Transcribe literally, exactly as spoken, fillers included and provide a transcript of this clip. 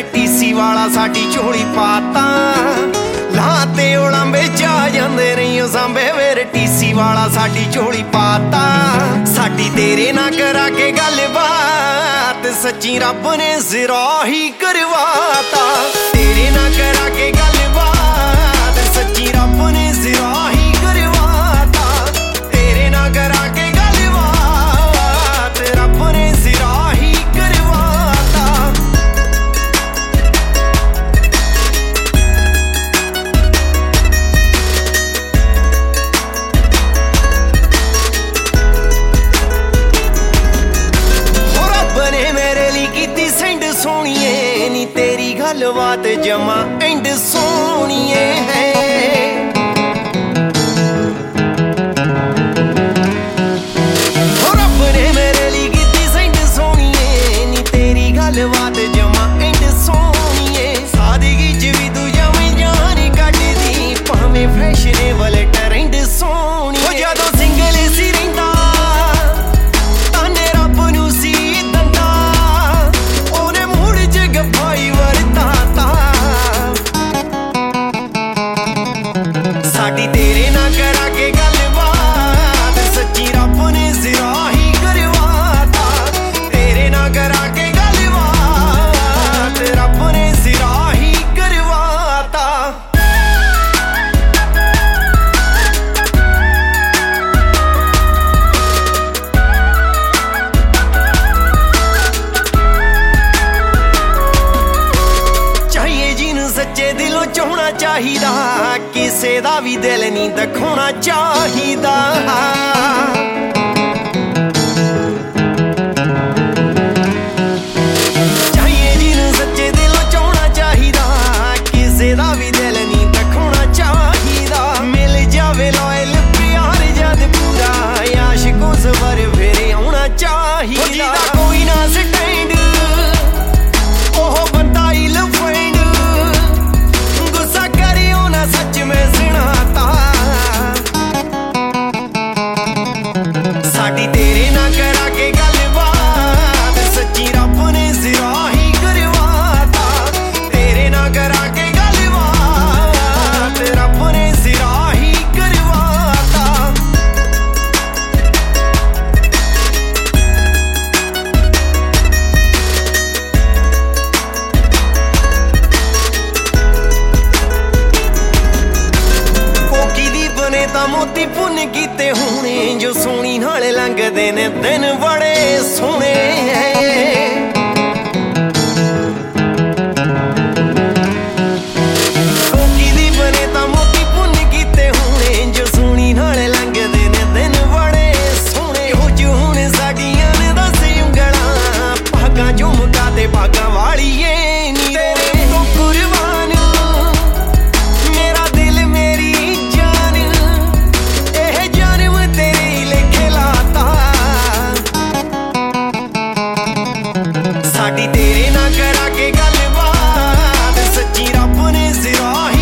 मेरे टीसी वाला साडी झोली पाता लाते उलंबे जा जांदे नहीं सांबे मेरे टीसी वाला साडी झोली पाता साडी तेरे ना करा के गलबात सच्ची रब ने सिरा ही करवाता तेरे ना करा के गलबात सच्ची रब ने सिरा ही करवाता तेरे ना करा के गलबात रब ने सिरा ही करवाता सोनिए नी तेरी गलबात जमा एंड सोनिए है रब ने मेरे लिए कीती सेंड सोनिए नी तेरी गलबात जमा एंड सोनिए सादगी च भी तू जमे जान कटदी भावें फैशनेबल ट्रेंड सोनिए जदों सिंगल सी रहिंदा साडी तेरे ना करा के गलबात सच्ची रब ने सिरा ही करवाता तेरे ना करा के गलबात रब ने सिरा ही करवाता चाहिए जिन्नू सच्चे दिलों च होना चाहिदा किसे दा भी दिल नहीं दिखाना चाहिदा चाहिए जिन्नू सच्चे दिलों च होना चाहिदा किसे दा भी दिल नहीं दिखाना चाहिदा मिल जावे लॉयल प्यार जद पूरा आशिकों सवर फिर आउना चाहिदा कोई ना स्टैंड ओह बंदा ही लफेंड गुस्सा करियो ना सच में सुनाता साडी तेरे ना करा के गलबात सच्ची रब ने सिरा ही करवाता तेरे ना करा के गलबात रब ने सिरा ही करवाता मोती पुन कीते होने जो सोनी नाल लंघदे ने दिन बड़े सोहने कोकी दी बने तां मोती पुन कीते होने जो सोनी नाल लंघदे ने दिन बड़े सोहने हो जो हुण साडियां ने दस उंगलां भागां जो मुका ते भागां वालीए नी तेरे तो कुर्बान मेरा दिल मेरी साडी तेरे ना करा के गलबात सच्ची रब ने सिरा ही